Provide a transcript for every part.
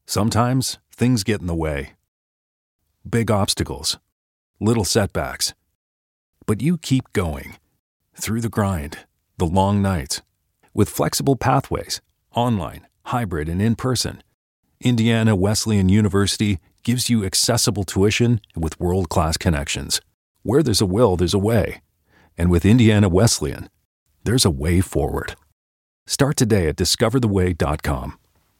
Sometimes things get in the way. Big obstacles, little setbacks. But you keep going. Through the grind, the long nights. With flexible pathways, online, hybrid, and in-person, Indiana Wesleyan University gives you accessible tuition with world-class connections. Where there's a will, there's a way. And with Indiana Wesleyan, there's a way forward. Start today at discovertheway.com.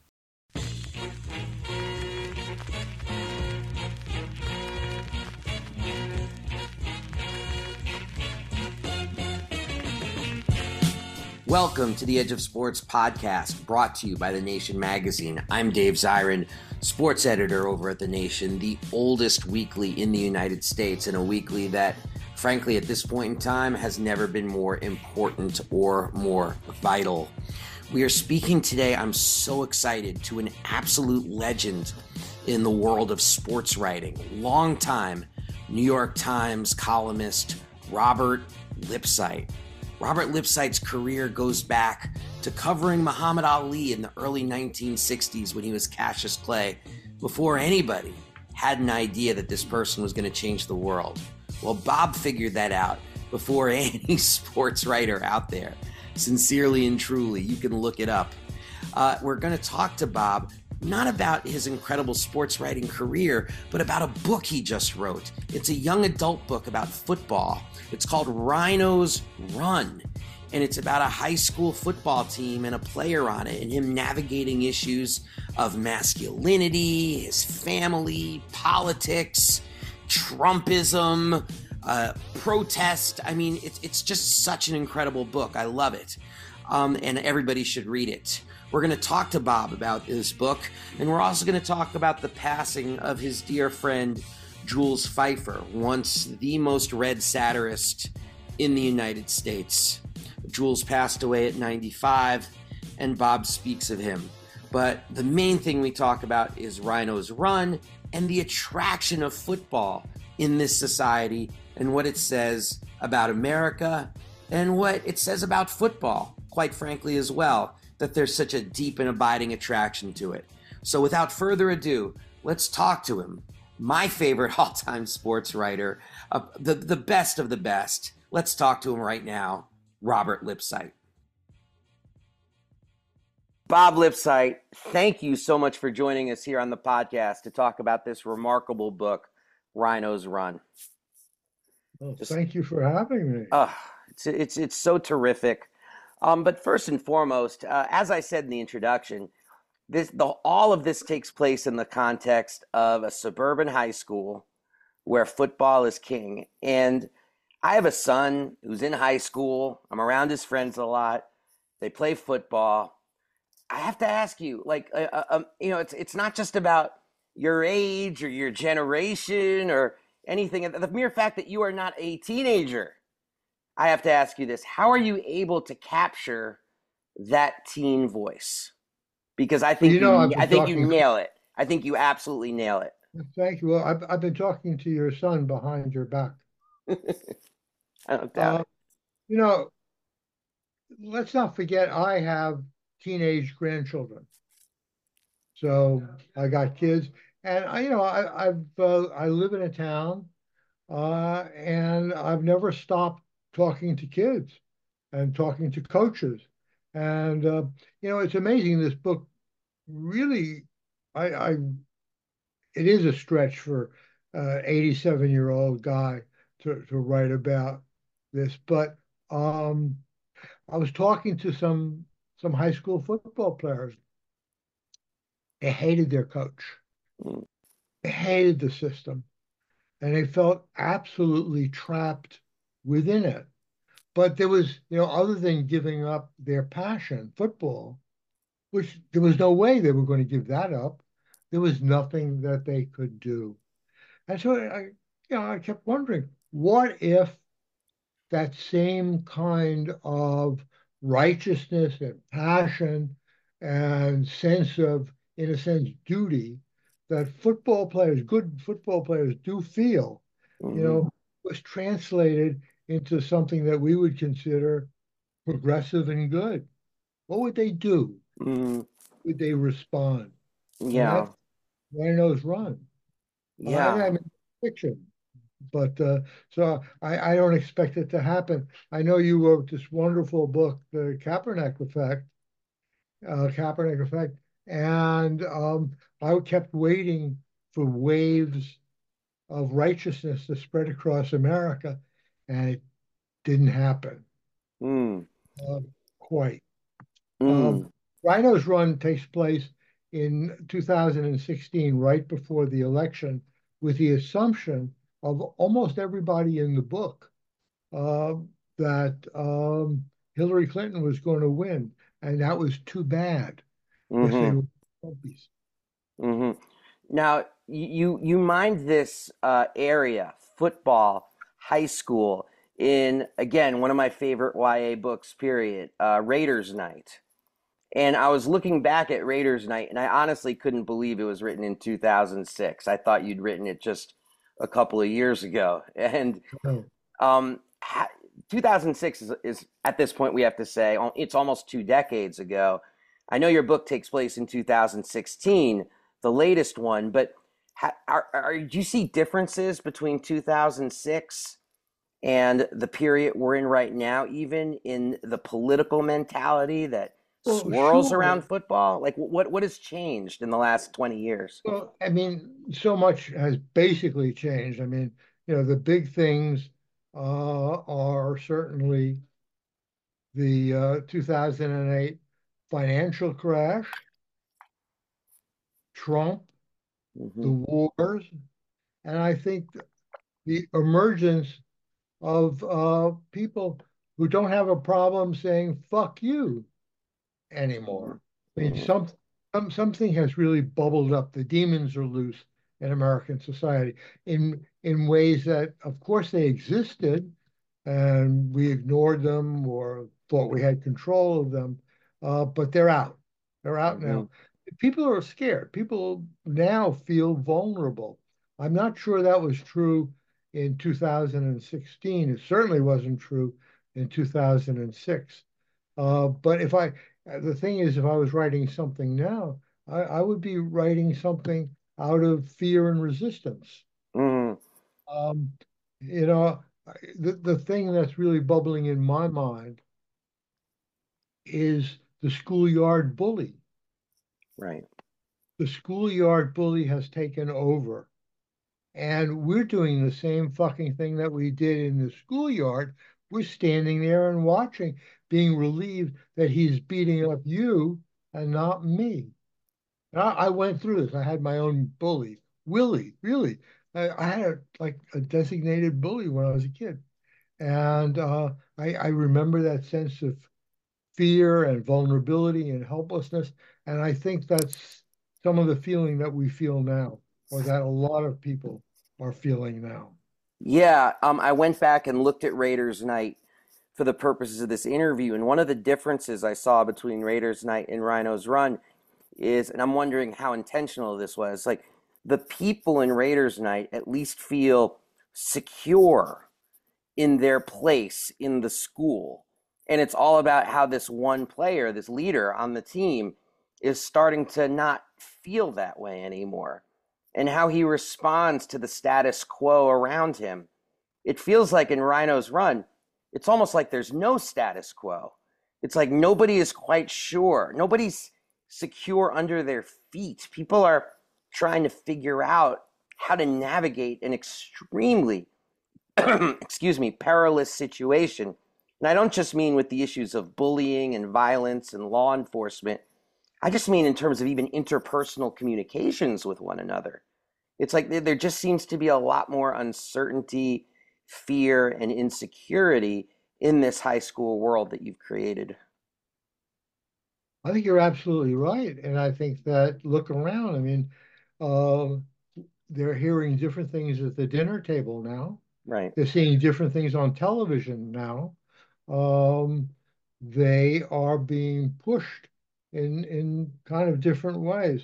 Welcome to the Edge of Sports podcast, brought to you by The Nation magazine. I'm Dave Zirin, sports editor over at The Nation, the oldest weekly in the United States, and a weekly that, frankly, at this point in time, has never been more important or more vital. We are speaking today, I'm so excited, to an absolute legend in the world of sports writing, longtime New York Times columnist Robert Lipsyte. Robert Lipsyte's career goes back to covering Muhammad Ali in the early 1960s when he was Cassius Clay, before anybody had an idea that this person was going to change the world. Well, Bob figured that out before any sports writer out there. Sincerely and truly, you can look it up. We're going to talk to Bob not about his incredible sports writing career, but about a book he just wrote. It's a young adult book about football. It's called Rhinos Run, and it's about a high school football team and a player on it, and him navigating issues of masculinity, his family, politics, Trumpism, protest. I mean, it's just such an incredible book. I love it, and everybody should read it. We're going to talk to Bob about this book, and we're also going to talk about the passing of his dear friend, Jules Feiffer, once the most read satirist in the United States. Jules passed away at 95, and Bob speaks of him. But the main thing we talk about is Rhinos Run and the attraction of football in this society and what it says about America and what it says about football, quite frankly, as well, that there's such a deep and abiding attraction to it. So without further ado, let's talk to him. My favorite all-time sports writer, the best of the best. Let's talk to him right now, Robert Lipsyte. Bob Lipsyte, thank you so much for joining us here on the podcast to talk about this remarkable book, Rhinos Run. Well, thank you for having me. It's so terrific. But first and foremost, as I said in the introduction, all of this takes place in the context of a suburban high school where football is king. And I have a son who's in high school. I'm around his friends a lot. They play football. I have to ask you, it's not just about your age or your generation or anything. The mere fact that you are not a teenager, I have to ask you this. How are you able to capture that teen voice? Because I think you nail it. I think you absolutely nail it. Thank you. Well, I've been talking to your son behind your back. I don't doubt it. Let's not forget I have teenage grandchildren. So I got kids, and I live in a town, and I've never stopped talking to kids and talking to coaches. And, it's amazing. This book really, it is a stretch for an 87-year-old guy to write about this. But I was talking to some high school football players. They hated their coach. They hated the system. And they felt absolutely trapped within it. But there was, other than giving up their passion, football, which there was no way they were going to give that up. There was nothing that they could do. And so I kept wondering, what if that same kind of righteousness and passion and sense of, in a sense, duty that good football players do feel, was translated into something that we would consider progressive and good? What would they do? Would they respond? Yeah. Rhinos Run. I Yeah. mean, fiction, but so I don't expect it to happen. I know you wrote this wonderful book, The Kaepernick Effect, and I kept waiting for waves of righteousness to spread across America, and it didn't happen Mm. uh, quite. Um, Mm. Rhinos Run takes place in 2016, right before the election, with the assumption of almost everybody in the book uh, that Hillary Clinton was going to win, and that was too bad because they Mm-hmm. were Trumpies. Mm-hmm. Now, you mind this area, football, high school, in again one of my favorite YA books. Period. Raiders Night. And I was looking back at Raiders Night, and I honestly couldn't believe it was written in 2006. I thought you'd written it just a couple of years ago. And No. um, 2006 is, at this point, we have to say, it's almost 2 decades ago. I know your book takes place in 2016, the latest one, but do you see differences between 2006 and the period we're in right now, even in the political mentality that Well, swirls around sure. football? Like, what has changed in the last 20 years? Well, I mean, so much has basically changed. I mean, the big things are certainly the 2008 financial crash, Trump, the Hmm. wars, and I think the emergence of people who don't have a problem saying "fuck you" anymore. I mean, Hmm. something has really bubbled up. The demons are loose in American society in ways that, of course, they existed, and we ignored them or thought we had control of them. But they're out. They're out Hmm. now. People are scared. People now feel vulnerable. I'm not sure that was true in 2016. It certainly wasn't true in 2006. But the thing is, if I was writing something now, I would be writing something out of fear and resistance. Hmm. Um, you know, the thing that's really bubbling in my mind is the schoolyard bully. Right. The schoolyard bully has taken over, and we're doing the same fucking thing that we did in the schoolyard. We're standing there and watching, being relieved that he's beating up you and not me. I went through this. I had my own bully, Willie, really. I had like a designated bully when I was a kid. And I remember that sense of fear and vulnerability and helplessness. And I think that's some of the feeling that we feel now, or that a lot of people are feeling now. Yeah, I went back and looked at Raiders Night for the purposes of this interview, and one of the differences I saw between Raiders Night and Rhinos Run is, and I'm wondering how intentional this was, like the people in Raiders Night at least feel secure in their place in the school. And it's all about how this one player, this leader on the team, is starting to not feel that way anymore. And how he responds to the status quo around him. It feels like in Rhino's Run, it's almost like there's no status quo. It's like nobody is quite sure. Nobody's secure under their feet. People are trying to figure out how to navigate an extremely excuse me, perilous situation. And I don't just mean with the issues of bullying and violence and law enforcement. I just mean in terms of even interpersonal communications with one another. It's like there just seems to be a lot more uncertainty, fear, and insecurity in this high school world that you've created. I think you're absolutely right. And I think that look around, I mean, um, they're hearing different things at the dinner table now. Right. They're seeing different things on television now. Um, they are being pushed in kind of different ways.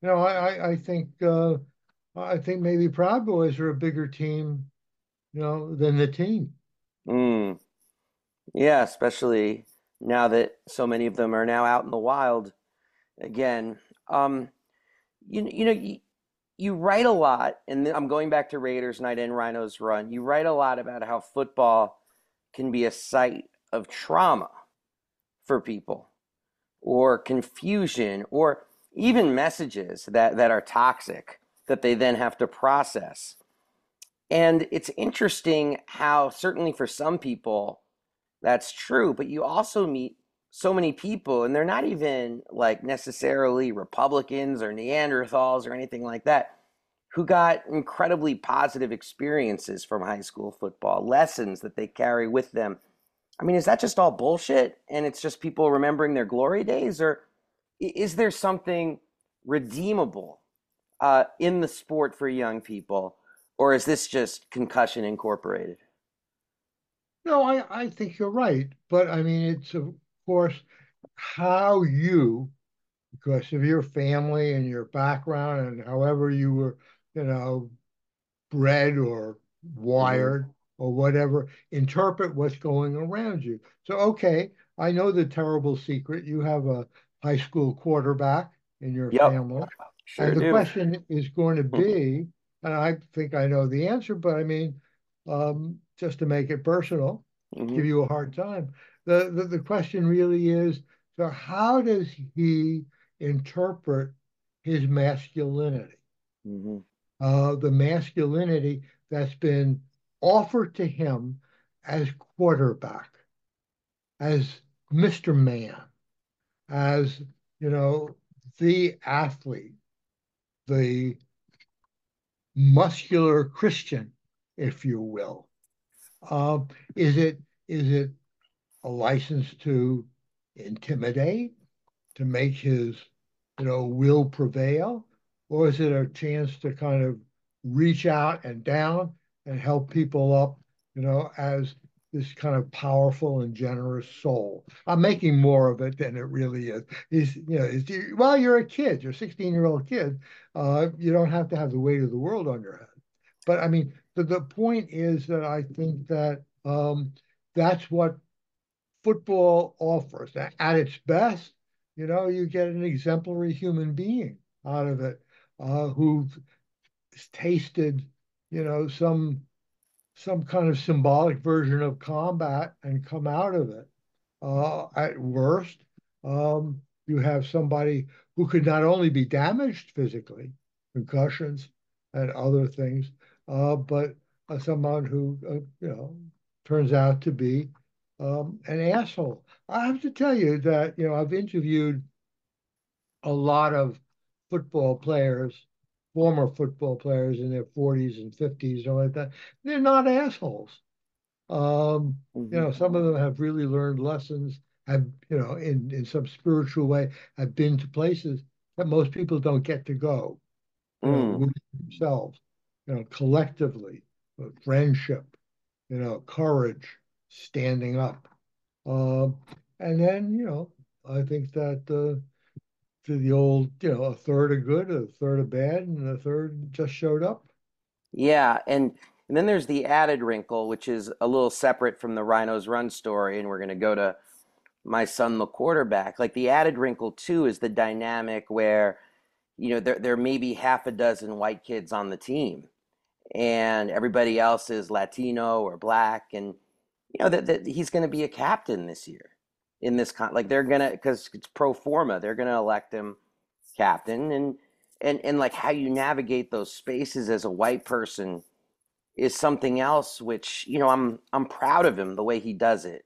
I think maybe Proud Boys are a bigger team, than the team. Mm. Yeah, especially now that so many of them are now out in the wild again. Um, you know, you write a lot, and I'm going back to Raiders night and Rhinos run. You write a lot about how football can be a site of trauma for people, or confusion, or even messages that are toxic that they then have to process. And it's interesting how, certainly for some people, that's true, but you also meet so many people, and they're not even like necessarily Republicans or Neanderthals or anything like that, who got incredibly positive experiences from high school football, lessons that they carry with them. I mean, is that just all bullshit and it's just people remembering their glory days? Or is there something redeemable in the sport for young people? Or is this just concussion incorporated? No, I think you're right. But I mean, it's of course how you, because of your family and your background and however you were, you know, bred or Mm-hmm. wired or whatever, interpret what's going around you. So, okay, I know the terrible secret. You have a high school quarterback in your Yep, family. sure And the do. question is going to be, and I think I know the answer, but I mean, just to make it personal, Mm-hmm. give you a hard time. The question really is, so how does he interpret his masculinity? Mm-hmm. The masculinity that's been offered to him as quarterback, as Mr. Man, as, you know, the athlete, the muscular Christian, if you will. Um, is it a license to intimidate, to make his, will prevail, or is it a chance to kind of reach out and down and help people up, as this kind of powerful and generous soul? I'm making more of it than it really is. Well, you're a kid, you're a 16-year-old kid. You don't have to have the weight of the world on your head. But I mean, the point is that I think that that's what football offers. At its best, you get an exemplary human being out of it, who's tasted, some kind of symbolic version of combat and come out of it. At worst, you have somebody who could not only be damaged physically, concussions and other things, but someone who, turns out to be an asshole. I have to tell you that, I've interviewed a lot of football players, former football players in their 40s and 50s, or like that. They're not assholes. Mm-hmm. Some of them have really learned lessons, have, in some spiritual way, have been to places that most people don't get to go, Mm. with themselves, collectively, friendship, courage, standing up. Um, and then, I think that to the old, a third are good, a third are bad, and a third just showed up. Yeah, and then there's the added wrinkle, which is a little separate from the Rhinos run story, and we're going to go to my son, the quarterback. Like the added wrinkle too is the dynamic where, there may be half a dozen white kids on the team, and everybody else is Latino or black, and that he's going to be a captain this year in this like they're gonna, because it's pro forma, they're gonna elect him captain, and like how you navigate those spaces as a white person is something else, which I'm proud of him the way he does it.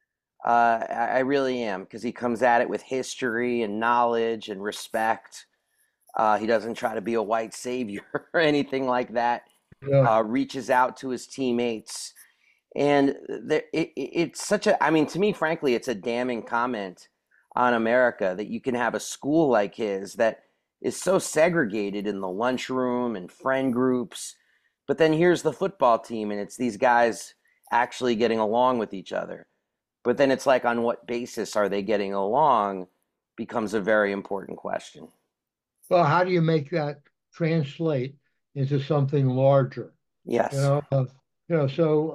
I really am, because he comes at it with history and knowledge and respect. He doesn't try to be a white savior or anything like that. Yeah. Reaches out to his teammates, and it's such a. I mean, to me, frankly, it's a damning comment on America that you can have a school like his that is so segregated in the lunchroom and friend groups, but then here's the football team, and it's these guys actually getting along with each other. But then it's like, on what basis are they getting along becomes a very important question. Well, how do you make that translate into something larger? You Yes. know, uh, so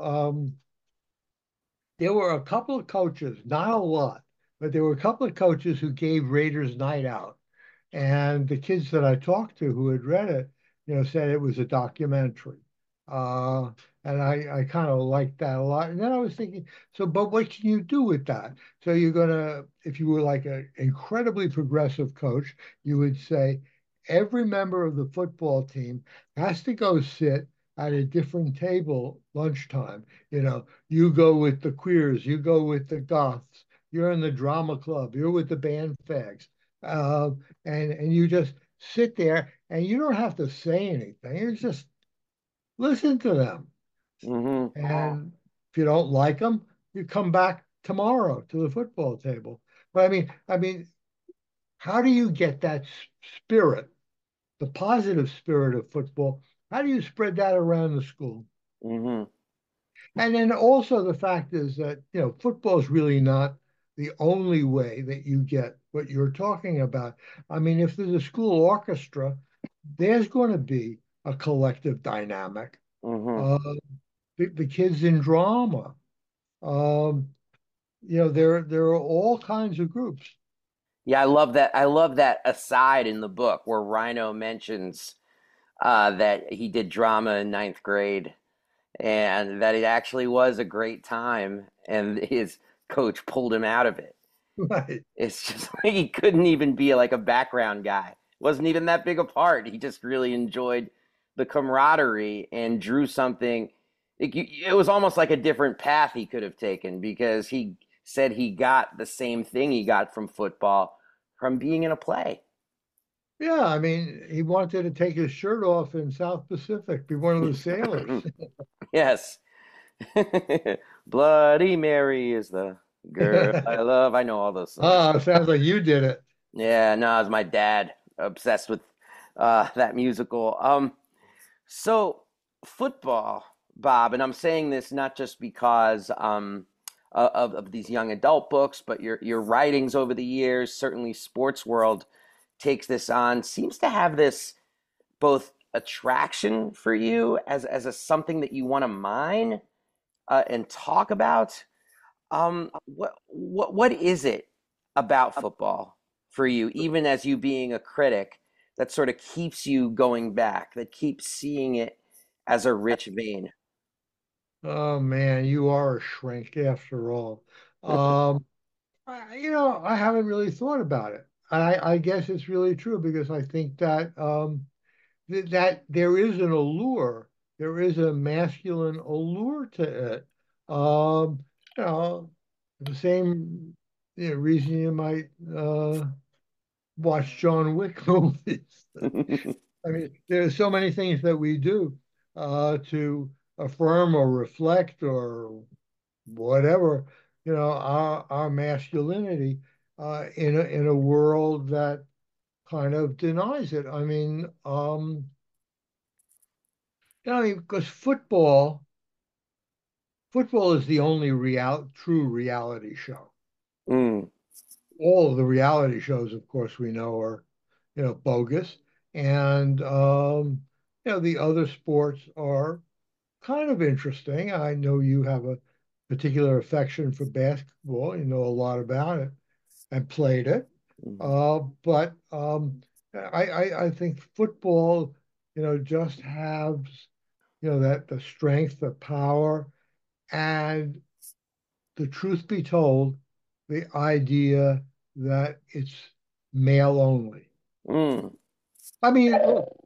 there were a couple of coaches, not a lot, but there were a couple of coaches who gave Raiders Night Out. And the kids that I talked to who had read it said it was a documentary. Uh, and I kind of liked that a lot. And then I was thinking, so, but what can you do with that? So you're gonna, if you were like an incredibly progressive coach, you would say every member of the football team has to go sit at a different table lunchtime. You go with the queers, you go with the goths, you're in the drama club, you're with the band fags. Uh, and you just sit there and you don't have to say anything. You just listen to them. Hmm. And if you don't like them, you come back tomorrow to the football table. But I mean, how do you get that spirit, the positive spirit of football? How do you spread that around the school? Hmm. And then also the fact is that, football is really not the only way that you get what you're talking about. I mean, if there's a school orchestra, there's going to be a collective dynamic. Hmm. Uh, the kids in drama, um, there are all kinds of groups. Yeah, I love that. I love that aside in the book where Rhino mentions that he did drama in ninth grade and that it actually was a great time, and his coach pulled him out of it. Right. It's just like he couldn't even be like a background guy. Wasn't even that big a part. He just really enjoyed the camaraderie and drew something. It was almost like a different path he could have taken because he said he got the same thing he got from football from being in a play. Yeah, I mean, he wanted to take his shirt off in South Pacific, be one of the sailors. Yes. Bloody Mary is the girl I love. I know all those songs. Sounds like you did it. Yeah, no, it was my dad obsessed with that musical. So football, Bob, and I'm saying this not just because of these young adult books, but your writings over the years, certainly Sports World takes this on, seems to have this both attraction for you as a something that you want to mine and talk about. What is it about football for you, even as you being a critic, that sort of keeps you going back, that keeps seeing it as a rich vein? Oh man, you are a shrink after all. I haven't really thought about it. I guess it's really true because I think that that there is an allure, there is a masculine allure to it. Um, you know, the same reason you might watch John Wick movies. I mean, there's so many things that we do to affirm or reflect or whatever, our masculinity in a world that kind of denies it. Because football is the only true reality show. Mm, All of the reality shows, of course, we know are, bogus, and the other sports are kind of interesting. I know you have a particular affection for basketball. You know a lot about it and played it. mm, But I think football, just has, that the strength, the power, and the truth be told, the idea that it's male only. mm. I mean, look,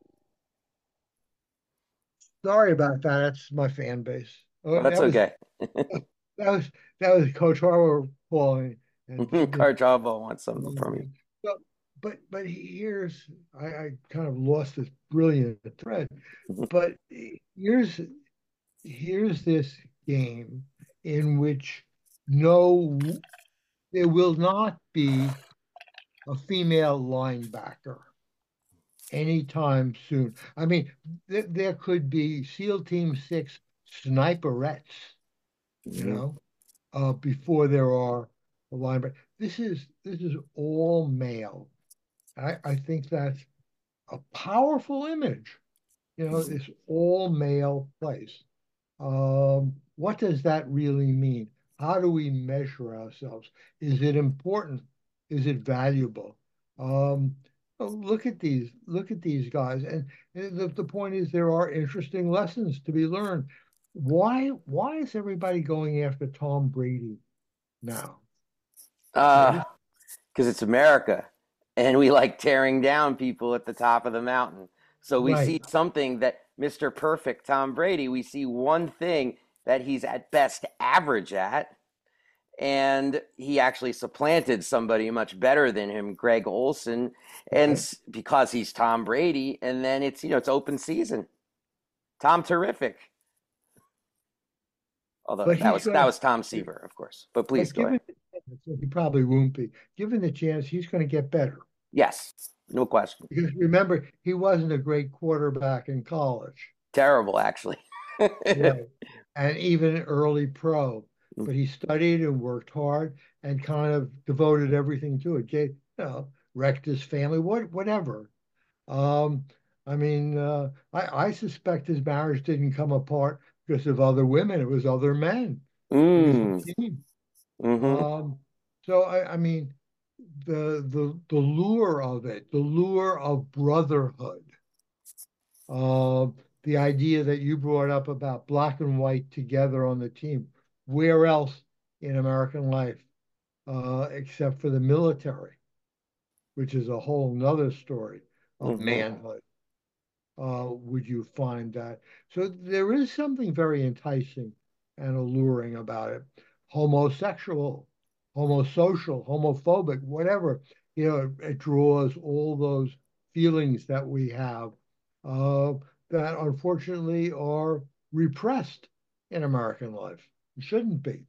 sorry about that. That's my fan base. Oh, Oh, that's okay. that was that was Coach Harbaugh calling, and Karjava wants something from you. so, but here's I kind of lost this brilliant thread. But here's here's this game in which no, there will not be a female linebacker anytime soon. I mean, there could be SEAL Team 6 sniperettes, you Mhm. know, before there are a linebacker. This is all male. I think that's a powerful image. This all male place. What does that really mean? How do we measure ourselves? Is it important? Is it valuable? Um, look at these guys, and the point is there are interesting lessons to be learned. Why is everybody going after Tom Brady now? I Uh, just because it's America, and we like tearing down people at the top of the mountain. So we right. see something that Mr. Perfect Tom Brady, we see one thing that he's at best average at, and he actually supplanted somebody much better than him, Greg Olson, and Right. because he's Tom Brady, and then it's open season. Tom Terrific. Although But he's that going was Tom to, Seaver, of course. But please but go ahead. given the chance, he probably won't be. Given the chance, he's going to get better. Yes, no question. Because remember, he wasn't a great quarterback in college. Terrible, actually. Right. And even early pro. But he studied and worked hard and kind of devoted everything to it. Wrecked his family, whatever. Um, I mean, I suspect his marriage didn't come apart because of other women. It was other men, because of Mm. the team. Hmm. Um, so I mean, the lure of it, the lure of brotherhood, uh, the idea that you brought up about black and white together on the team. Where else in American life, except for the military, which is a whole nother story of Hmm. manhood, would you find that? So there is something very enticing and alluring about it. Homosexual, homosocial, homophobic, whatever, it draws all those feelings that we have, uh, that unfortunately are repressed in American life. It shouldn't be.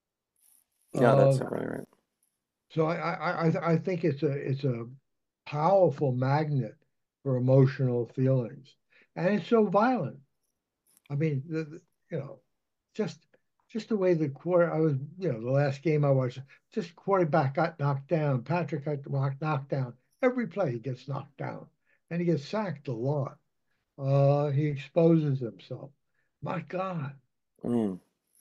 No, Uh, that's really right. so I think it's a powerful magnet for emotional feelings, and it's so violent. I mean, you know, just just the way the quarter I was, the last game I watched, just quarterback got knocked down, Patrick got knocked down. Every play he gets knocked down, and he gets sacked a lot. He exposes himself. My God. Mm.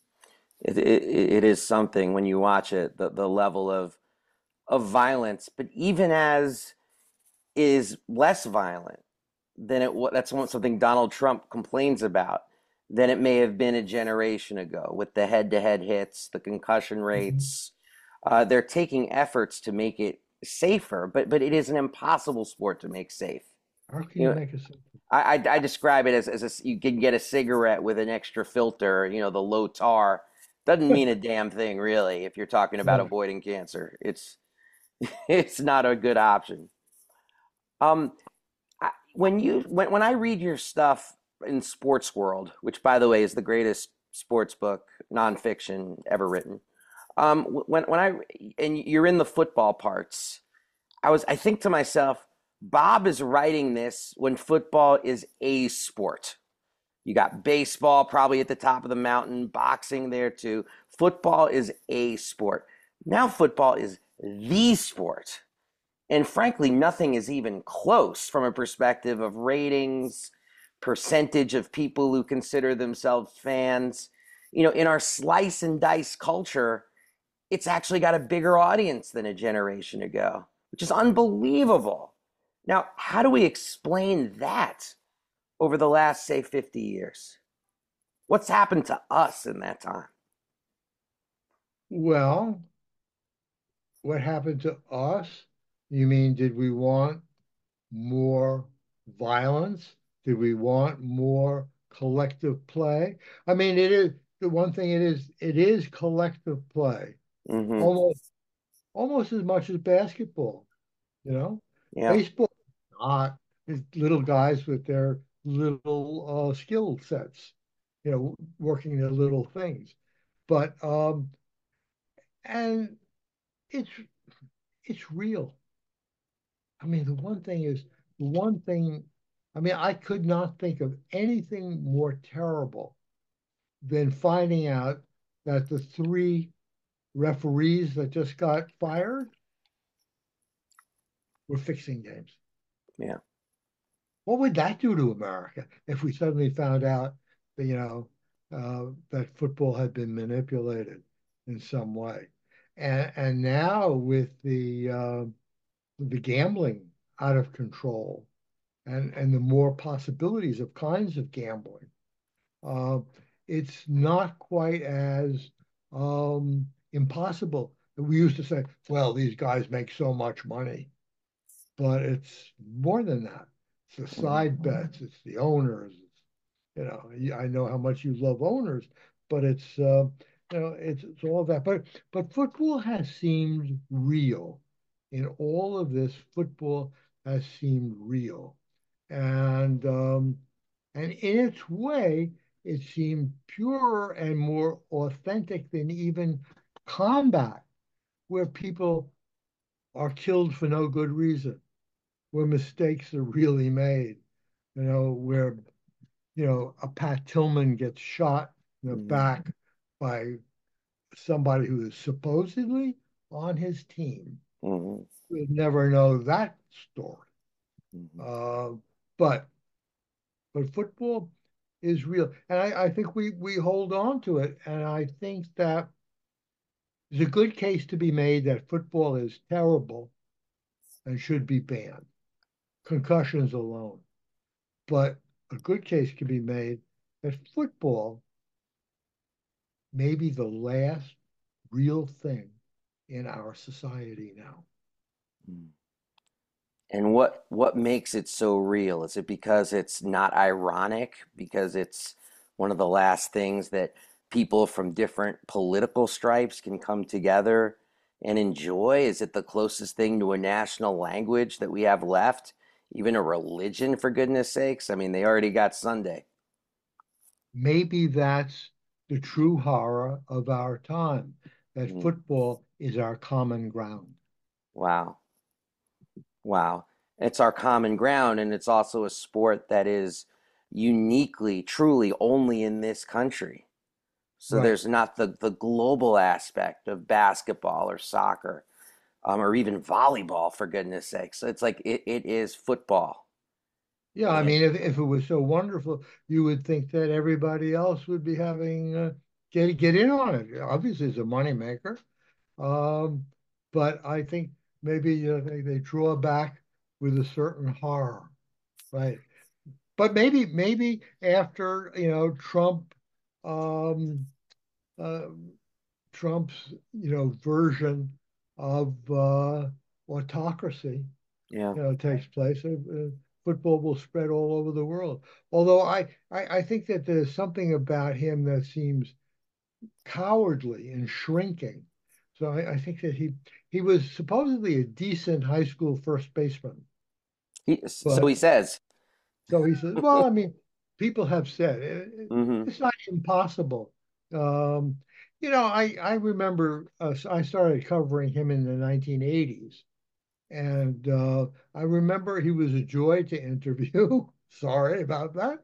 It is something when you watch it, the level of violence, but even as is less violent than that's something Donald Trump complains about than it may have been a generation ago with the head-to-head hits, the concussion Mhm. rates. They're taking efforts to make it safer, but it is an impossible sport to make safe. How can You you know, make a sense? I describe it as you can get a cigarette with an extra filter, the low tar. Doesn't mean a damn thing really if you're talking about Right. avoiding cancer. It's not a good option. Um, when I read your stuff in Sports World, which by the way is the greatest sports book nonfiction ever written, when I and you're in the football parts, I think to myself, Bob is writing this when football is a sport. You got baseball probably at the top of the mountain, boxing there too. Football is a sport. Now football is the sport. And frankly, nothing is even close from a perspective of ratings, percentage of people who consider themselves fans. In our slice and dice culture, it's actually got a bigger audience than a generation ago, which is unbelievable. Now, how do we explain that over the last, say, 50 years? What's happened to us in that time? Well, what happened to us? You mean, did we want more violence? Did we want more collective play? I mean, it is the one thing it is collective play, Mm-hmm. almost almost as much as basketball, you know? Yeah. Baseball not it's little guys with their little skill sets, working their little things. But and it's it's real. I mean, the one thing, I mean, I could not think of anything more terrible than finding out that the three referees that just got fired were fixing games. Yeah. What would that do to America if we suddenly found out that, that football had been manipulated in some way? And now with the gambling, out of control, and the more possibilities of kinds of gambling. Uh, it's not quite as impossible. We used to say, well, these guys make so much money, but it's more than that. It's the Mhm. side bets, it's the owners. I know how much you love owners, but it's all that. But football has seemed real. In all of this, football has seemed real, and in its way, it seemed purer and more authentic than even combat, where people are killed for no good reason, where mistakes are really made, where, a Pat Tillman gets shot in the Mhm. back by somebody who is supposedly on his team. Mhm. We'll never know that story. Mhm. Uh, but football is real. And I think we hold on to it. And I think that there's a good case to be made that football is terrible and should be banned, concussions alone. But a good case can be made that football may be the last real thing in our society now. Mhm. And what makes it so real? Is it because it's not ironic? Because it's one of the last things that people from different political stripes can come together and enjoy? Is it the closest thing to a national language that we have left? Even a religion, for goodness sakes? I mean, they already got Sunday. Maybe that's the true horror of our time, that Mm, football is our common ground. wow. Wow. It's our common ground, and it's also a sport that is uniquely, truly only in this country. So Right. there's not the global aspect of basketball or soccer, or even volleyball, for goodness sake. So it's like it is football. Yeah, I And mean, if it was so wonderful, you would think that everybody else would be having get in on it. Obviously, it's a moneymaker. Um, but I think maybe they draw back with a certain horror, right? But maybe after Trump, um, uh, Trump's version of autocracy, yeah. takes place, football will spread all over the world. Although I think that there's something about him that seems cowardly and shrinking. So I think that he was supposedly a decent high school first baseman, So but he says. so he said, well, I mean, people have said Hmm. it's not impossible. Um, I remember I started covering him in the 1980s, and I remember he was a joy to interview. Sorry about that.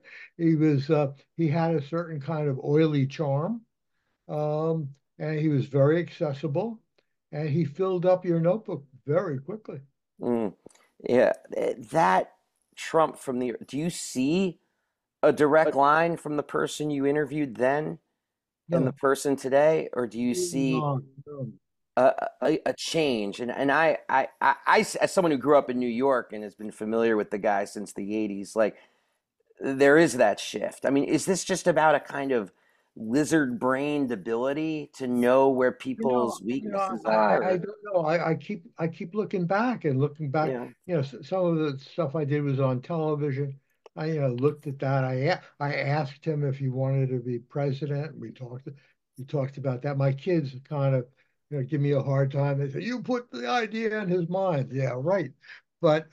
He had a certain kind of oily charm, and he was very accessible, and he filled up your notebook very quickly. Mm. Yeah. That Trump from the. Do you see a direct line from the person you interviewed then and the No, person today, or do you see no, no. a change? And as someone who grew up in New York and has been familiar with the guy since the '80s, like there is that shift. I mean, is this just about a kind of lizard-brained ability to know where people's weaknesses are? I Or, don't know. I keep looking back and looking back. yeah. Some of the stuff I did was on television. I looked at that. I asked him if he wanted to be president. We talked about that. My kids kind of give me a hard time. They say you put the idea in his mind. Yeah, right. But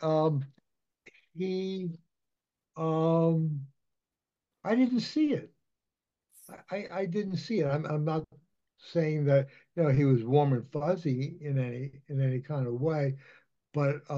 he um I didn't see it. I didn't see it. I'm not saying that he was warm and fuzzy in any kind of way, but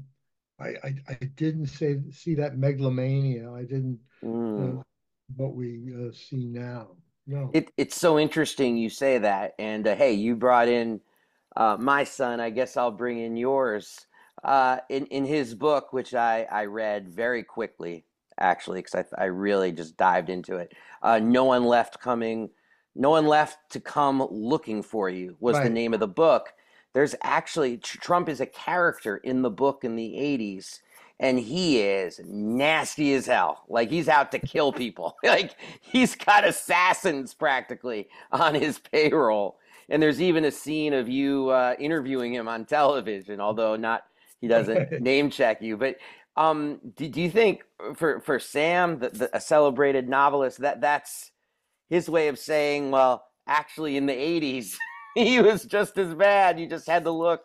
I didn't see that megalomania. I didn't Mm. what we see now. No, It's so interesting you say that. And hey, you brought in my son. I guess I'll bring in yours. In his book, which I read very quickly, actually, because I really just dived into it. No one left coming, no one left to come looking for you was the right. name of the book. there's actually Trump is a character in the book in the 80s, and he is nasty as hell. Like he's out to kill people. Like he's got assassins practically on his payroll. And there's even a scene of you interviewing him on television, although not he doesn't Right. name check you. But do you think for Sam, a celebrated novelist, that's his way of saying, well, actually in the 80s, he was just as bad. You just had to look.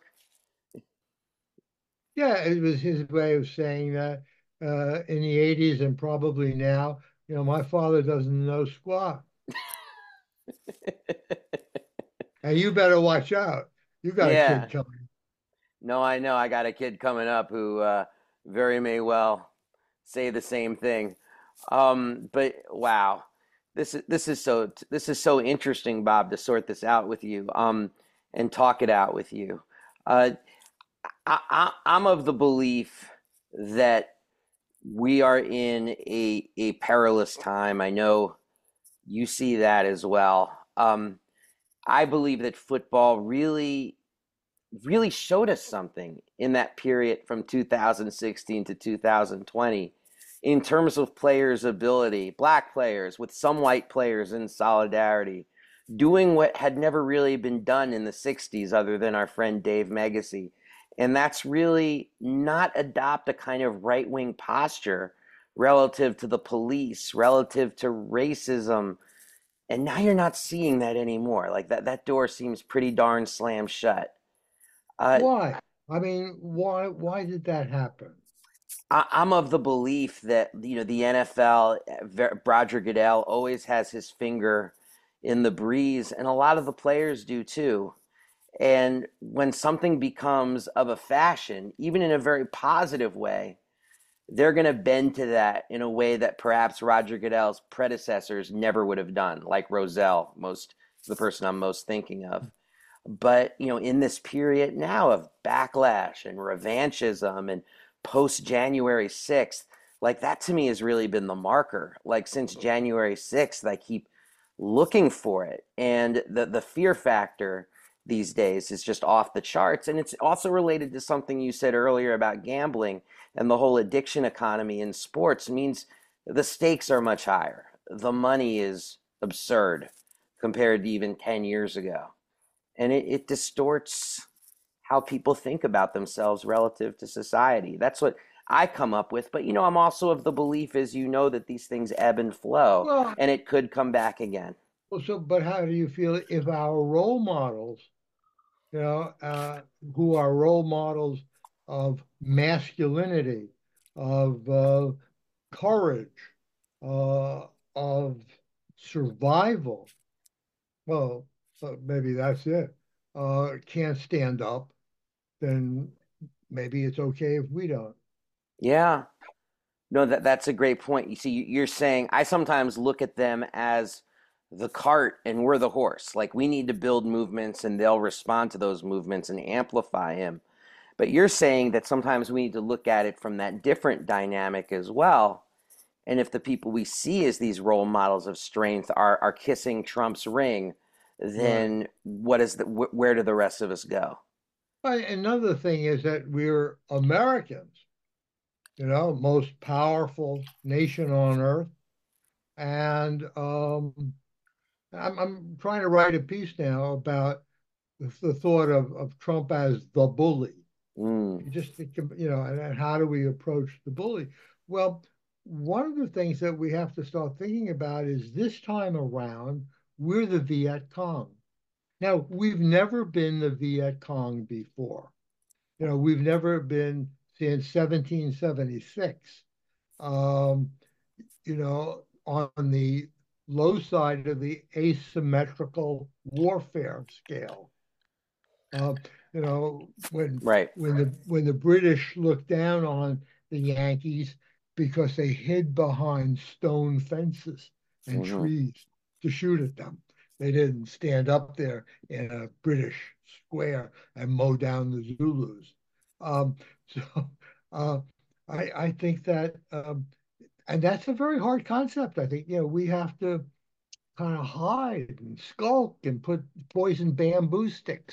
Yeah, it was his way of saying that in the 80s and probably now, my father doesn't know squat. And you better watch out. You got a Yeah. kid coming. No, I know. I got a kid coming up who very may well say the same thing. But wow, this is so interesting, Bob, to sort this out with you and talk it out with you. Uh, I'm of the belief that we are in a perilous time. I know you see that as well. I believe that football really showed us something in that period from 2016 to 2020 in terms of players' ability, black players with some white players in solidarity, doing what had never really been done in the 60s other than our friend Dave Megacy. And that's really not adopt a kind of right wing posture relative to the police, relative to racism. And now you're not seeing that anymore. Like that door seems pretty darn slam shut. Uh, Why? I mean, why did that happen? I'm of the belief that the NFL, Roger Goodell always has his finger in the breeze, and a lot of the players do too. And when something becomes of a fashion, even in a very positive way, they're going to bend to that in a way that perhaps Roger Goodell's predecessors never would have done, like Rozelle, the person I'm most thinking of. But, in this period now of backlash and revanchism and post January 6th, like that to me has really been the marker. Like since January 6th, I keep looking for it. And the fear factor these days is just off the charts. And it's also related to something you said earlier about gambling and the whole addiction economy in sports means the stakes are much higher. The money is absurd compared to even 10 years ago, and it distorts how people think about themselves relative to society. That's what I come up with. But I'm also of the belief, as that these things ebb and flow, Well, and it could come back again. but how do you feel if our role models, who are role models of masculinity, of courage, of survival, well, maybe that's it, can't stand up, then maybe it's okay if we don't. Yeah, no, that's a great point. You see, you're saying I sometimes look at them as the cart and we're the horse. Like we need to build movements, and they'll respond to those movements and amplify him. But you're saying that sometimes we need to look at it from that different dynamic as well. And if the people we see as these role models of strength are kissing Trump's ring, Right. then where do the rest of us go? Another thing is that we're Americans, most powerful nation on earth. And I'm trying to write a piece now about the thought of Trump as the bully. Mm, You just think, and how do we approach the bully? Well, one of the things that we have to start thinking about is this time around, we're the Viet Cong. Now, we've never been the Viet Cong before. We've never been since 1776. Um, on the low side of the asymmetrical warfare scale. Uh, when right. the British looked down on the Yankees because they hid behind stone fences and Hmm. trees to shoot at them. They didn't stand up there in a British square and mow down the Zulus. So uh, I think that, and that's a very hard concept. I think we have to kind of hide and skulk and put poison bamboo sticks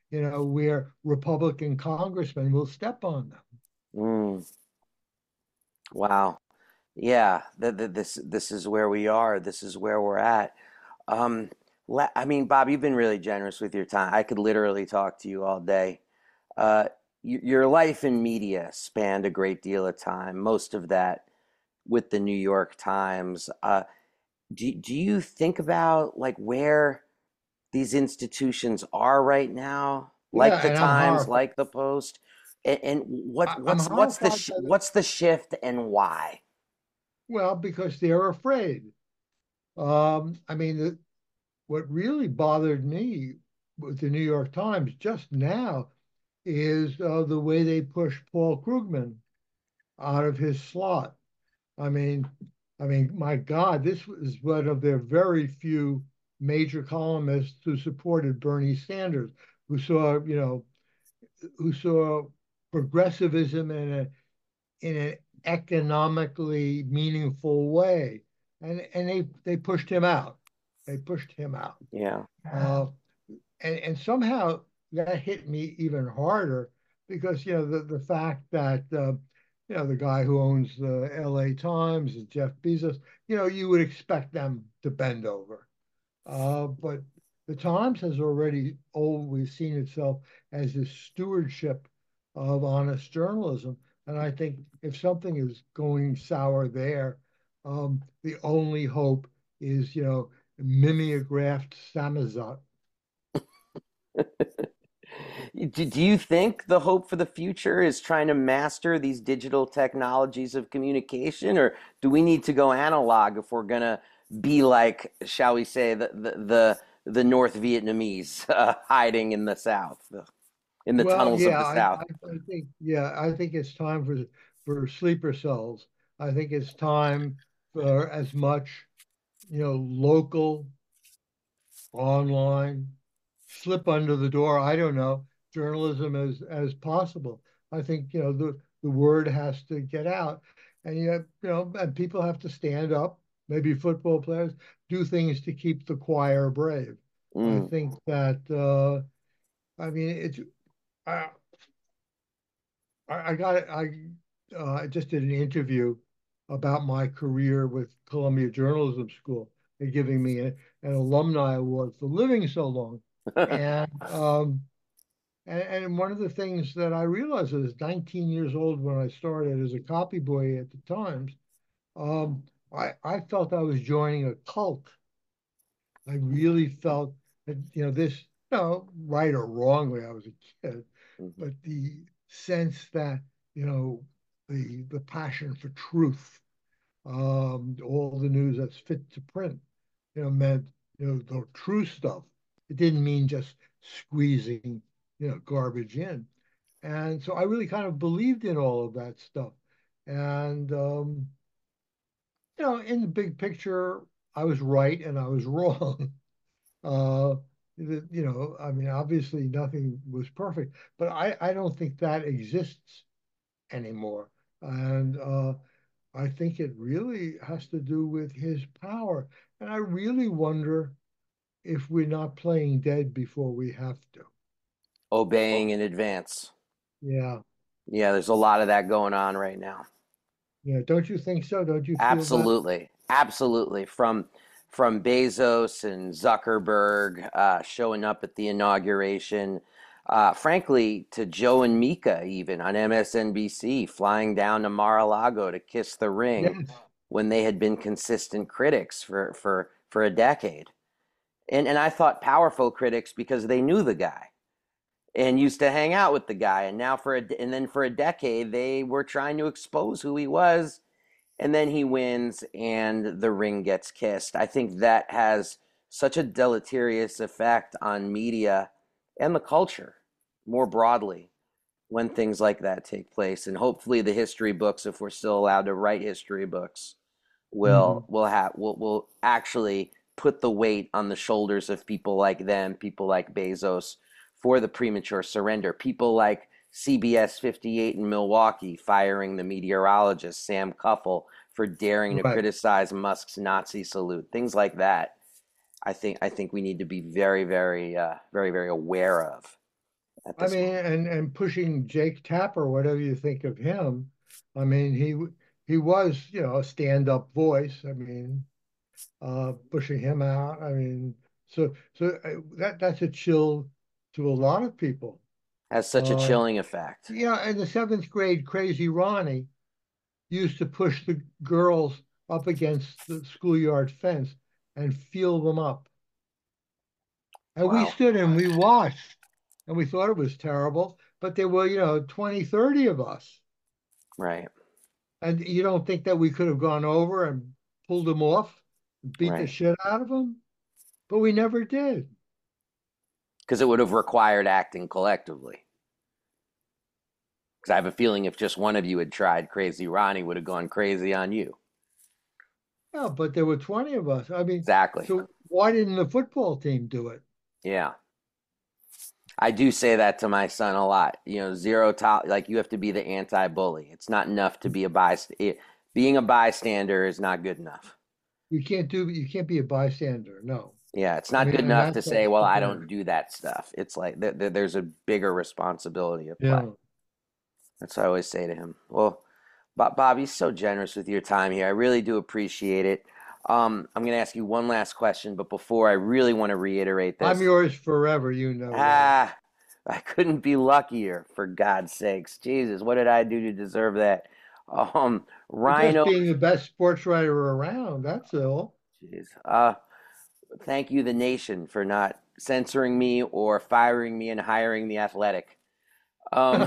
where Republican congressmen will step on them. Mm, wow. Yeah, this is where we are. This is where we're at. Um, I mean, Bob, you've been really generous with your time. I could literally talk to you all day. Uh, your life in media spanned a great deal of time, most of that with the New York Times. Do you think about like where these institutions are right now, Yeah, like the and I'm Times, horrified. like the Post, and I'm horrified by the, what's the shift and why? well, because they're afraid. I mean, what really bothered me with the New York Times just now is the way they pushed Paul Krugman out of his slot. I mean, my God, this was one of their very few major columnists who supported Bernie Sanders, who saw, who saw progressivism in an economically meaningful way, and they pushed him out. They pushed him out. Yeah. Uh, and somehow that hit me even harder because the fact that the guy who owns the L.A. Times is Jeff Bezos. You would expect them to bend over, but the Times has already always seen itself as a stewardship of honest journalism, and I think if something is going sour there, the only hope is mimeographed samizdat. Do you think the hope for the future is trying to master these digital technologies of communication, or do we need to go analog if we're gonna be like, shall we say, the North Vietnamese hiding in the South, in the Well, tunnels of yeah, the South? I think it's time for sleeper cells. I think it's time for as much, local, online, slip under the door, I don't know, journalism as possible. I think, the word has to get out, and and people have to stand up, maybe football players, do things to keep the choir brave. I Mm. think that I mean it's I, I got I just did an interview about my career with Columbia Journalism School. They're giving me an alumni award for living so long, and and one of the things that I realized is 19 years old when I started as a copy boy at the Times. I felt I was joining a cult. I really felt that this, right or wrongly, I was a kid, Mhm. but the sense that the passion for truth, all the news that's fit to print, meant the true stuff. It didn't mean just squeezing garbage in, and so I really kind of believed in all of that stuff, and in the big picture, I was right and I was wrong. Uh, I mean, obviously nothing was perfect, but I don't think that exists anymore. And I think it really has to do with his power. And I really wonder if we're not playing dead before we have to. Obeying in advance. Yeah. Yeah, there's a lot of that going on right now. Yeah. Don't you think so? Don't you feel that? Absolutely, absolutely. From Bezos and Zuckerberg showing up at the inauguration, frankly, to Joe and Mika even on MSNBC flying down to Mar-a-Lago to kiss the ring Yes. when they had been consistent critics for a decade, and I thought powerful critics because they knew the guy and used to hang out with the guy, and now and then for a decade they were trying to expose who he was, and then he wins and the ring gets kissed. I think that has such a deleterious effect on media and the culture more broadly when things like that take place. And hopefully the history books, if we're still allowed to write history books, Hmm. will actually put the weight on the shoulders of people like them, people like Bezos, for the premature surrender. People like CBS 58 in Milwaukee firing the meteorologist Sam Kuffel for daring to Right. criticize Musk's Nazi salute. Things like that. I think we need to be very, very, very, very aware of. at I this mean, point. and pushing Jake Tapper, whatever you think of him, I mean, he was, a stand-up voice. I mean, pushing him out. I mean, that's a chill to a lot of people. Has such a Uh, chilling effect. yeah, in the seventh grade, Crazy Ronnie used to push the girls up against the schoolyard fence and feel them up. And we Wow. stood and we watched and we thought it was terrible, but there were, 20, 30 of us. Right. And you don't think that we could have gone over and pulled them off, beat the Right. shit out of them? But we never did. Because it would have required acting collectively. Because I have a feeling if just one of you had tried, Crazy Ronnie would have gone crazy on you. Yeah, but there were 20 of us. I mean, Exactly. so why didn't the football team do it? Yeah. I do say that to my son a lot. Zero top. Like you have to be the anti-bully. It's not enough to be a bystander. Being a bystander is not good enough. You can't be a bystander. No. Yeah, it's I not mean, good and enough to say, that's "Well, the I point. don't do that stuff." It's like there's a bigger responsibility at play. Yeah. That's what I always say to him. Well, Bob, you're so generous with your time here. I really do appreciate it. I'm going to ask you one last question, but before I really want to reiterate I'm this. yours forever, you know that. Ah, I couldn't be luckier, for God's sakes. Jesus, what did I do to deserve that? Just Rhino, being the best sports writer around, that's all. jeez. Thank you, the nation, for not censoring me or firing me and hiring the athletic. Um,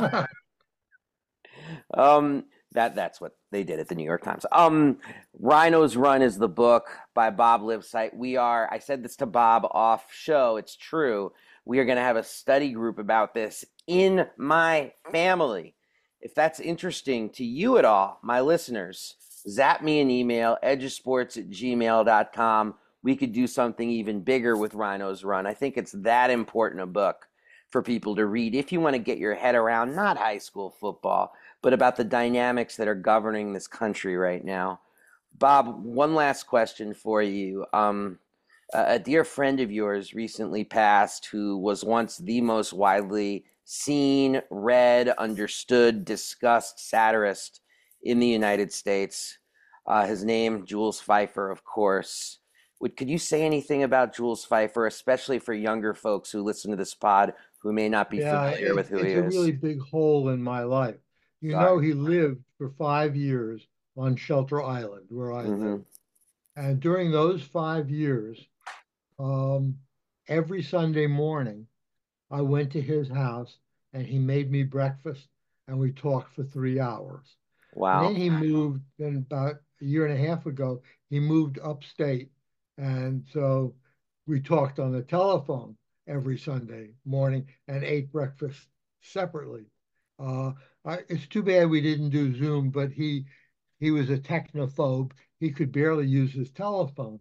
Um, that's what they did at the New York Times. Rhino's Run is the book by Bob Livesite. I said this to Bob off show. It's true. We are going to have a study group about this in my family. If that's interesting to you at all, my listeners, zap me an email, edgesports@gmail.com. We could do something even bigger with Rhino's Run. I think it's that important a book for people to read if you want to get your head around not high school football, but about the dynamics that are governing this country right now. Bob, one last question for you. A dear friend of yours recently passed who was once the most widely seen, read, understood, discussed satirist in the United States. His name, Jules Feiffer, of course. Could you say anything about Jules Feiffer, especially for younger folks who listen to this pod who may not be Yeah, familiar with who he it's a is? really big hole in my life. Sorry. He lived for 5 years on Shelter Island, where I live. Mm-hmm. And during those 5 years, um, every Sunday morning, I went to his house and he made me breakfast and we talked for 3 hours. And Wow. then then about a year and a half ago, he moved upstate. And so we talked on the telephone every Sunday morning and ate breakfast separately. Uh, it's too bad we didn't do Zoom, but he was a technophobe. He could barely use his telephone.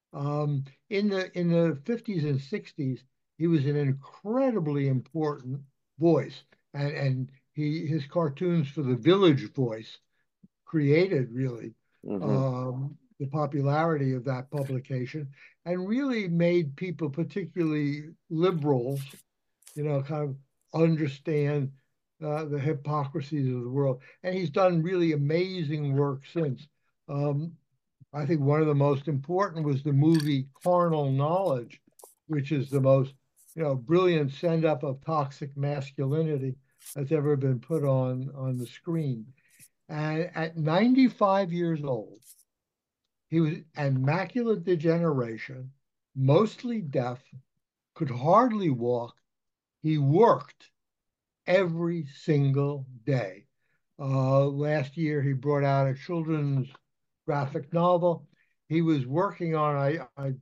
In the 50s and 60s, he was an incredibly important voice, and his cartoons for the Village Voice created really Mm-hmm. the popularity of that publication and really made people, particularly liberals, kind of understand the hypocrisies of the world. And he's done really amazing work since. Um, I think one of the most important was the movie Carnal Knowledge, which is the most, brilliant send up of toxic masculinity that's ever been put on the screen. And at 95 years old, he was and macular degeneration, mostly deaf, could hardly walk. He worked every single day. Last year, he brought out a children's graphic novel. He was working on, I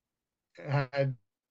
had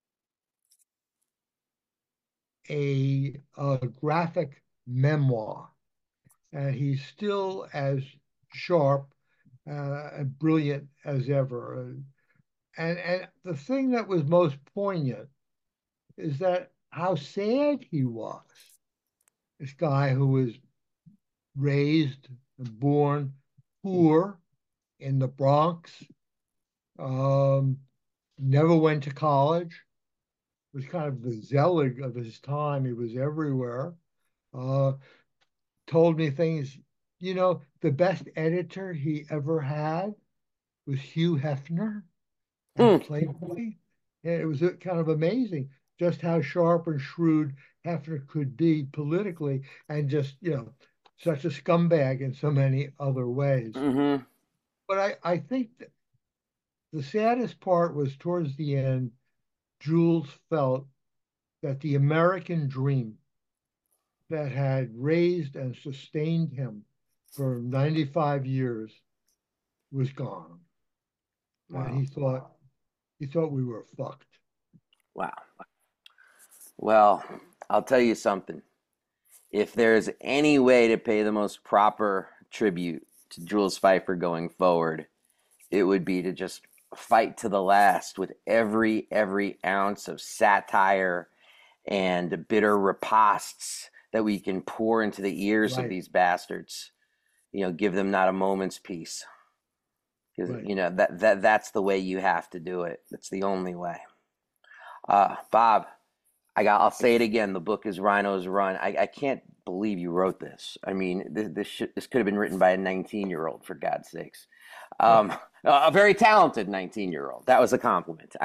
a graphic memoir, and he's still as sharp and brilliant as ever. And the thing that was most poignant is that how sad he was. This guy who was raised and born poor in the Bronx, um, never went to college, was kind of the Zelig of his time. He was everywhere. Uh, Told me things. The best editor he ever had was Hugh Hefner at Hmm. Playboy. And it was kind of amazing just how sharp and shrewd Hefner could be politically, and just, such a scumbag in so many other ways. Mm-hmm. But I think that the saddest part was towards the end, Jules felt that the American dream that had raised and sustained him for 95 years was gone. And Wow. he thought we were fucked. Wow. Well, I'll tell you something. If there's any way to pay the most proper tribute to Jules Feiffer going forward, it would be to just fight to the last with every ounce of satire and bitter ripostes that we can pour into the ears of Right, these bastards. Give them not a moment's peace. Because right. that's the way you have to do it. That's the only way. Bob, I'll say it again. The book is Rhinos Run. I can't believe you wrote this. I mean, this could have been written by a 19-year-old, for God's sakes. A very talented 19-year-old. That was a compliment.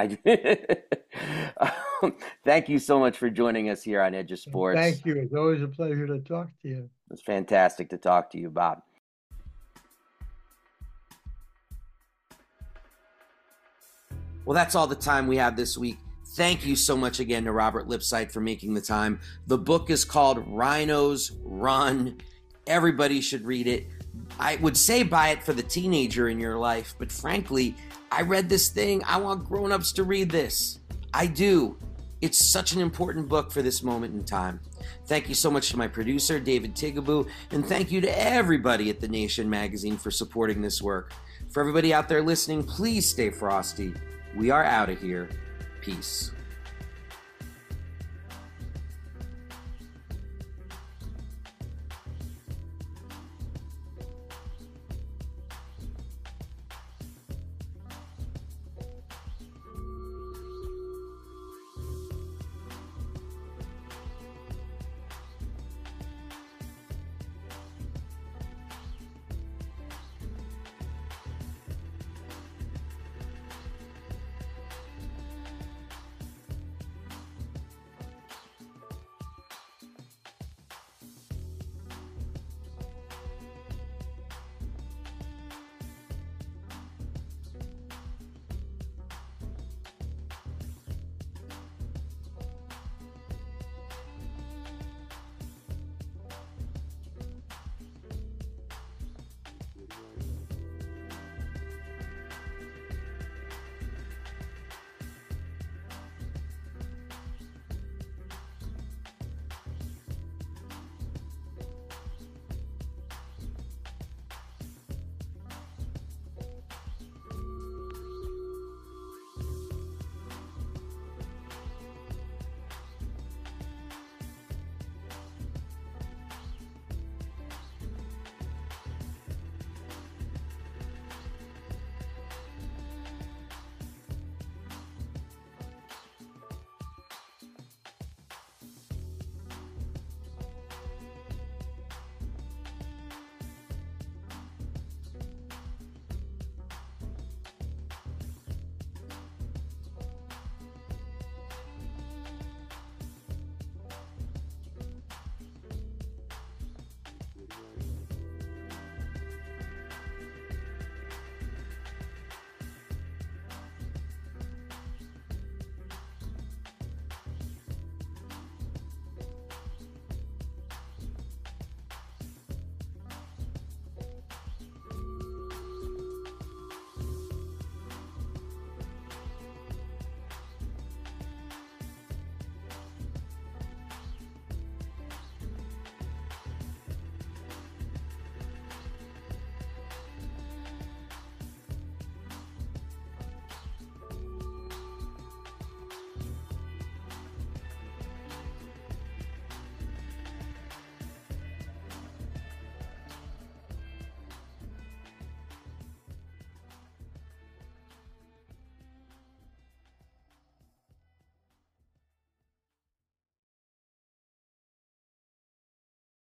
Thank you so much for joining us here on Edge of Sports. Thank you. It's always a pleasure to talk to you. It's fantastic to talk to you, Bob. Well, that's all the time we have this week. Thank you so much again to Robert Lipsyte for making the time. The book is called Rhinos Run. Everybody should read it. I would say buy it for the teenager in your life, but frankly, I read this thing. I want grown-ups to read this. I do. It's such an important book for this moment in time. Thank you so much to my producer, David Tigaboo, and thank you to everybody at The Nation magazine for supporting this work. For everybody out there listening, please stay frosty. We are out of here. Peace.